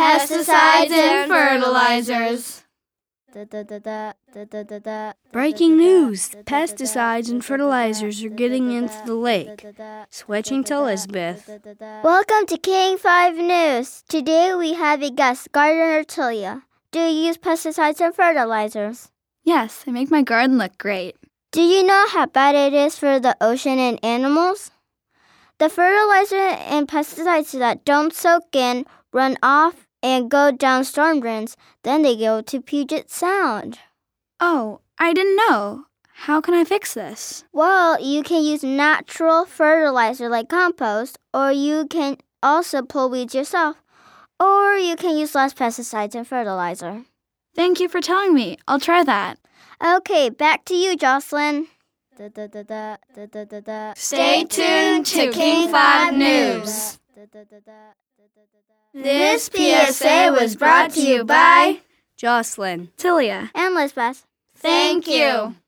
pesticides and fertilizers. Breaking news. Pesticides and fertilizers are getting into the lake. Switching to Elizabeth. Welcome to King 5 News. Today we have a guest, gardener Tilia. Do you use pesticides and fertilizers? Yes, they make my garden look great. Do you know how bad it is for the ocean and animals? The fertilizer and pesticides that don't soak in, run off, and go down storm drains. Then they go to Puget Sound. Oh, I didn't know. How can I fix this? Well, you can use natural fertilizer like compost, or you can also pull weeds yourself, or you can use less pesticides and fertilizer. Thank you for telling me. I'll try that. Okay, back to you, Jocelyn. Stay tuned to King 5 News. This PSA was brought to you by Jocelyn, Tilia, and Lisbeth. Thank you.